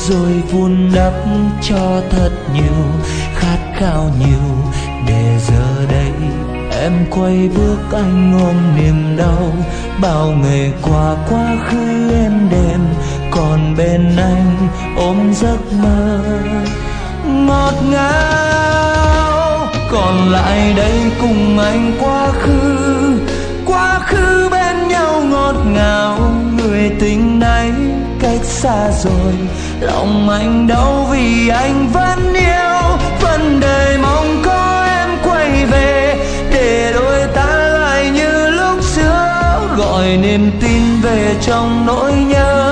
rồi vun đắp cho thật nhiều, khát khao nhiều để giờ đây em quay bước anh ôm niềm đau. Bao ngày qua quá khứ êm đềm, còn bên anh ôm giấc mơ ngọt ngào. Còn lại đây cùng anh quá khứ bên nhau ngọt ngào. Người tình này cách xa rồi, lòng anh đau vì anh vẫn yêu, vẫn đợi mong có em quay về để đôi ta lại như lúc xưa, gọi niềm tin về trong nỗi nhớ.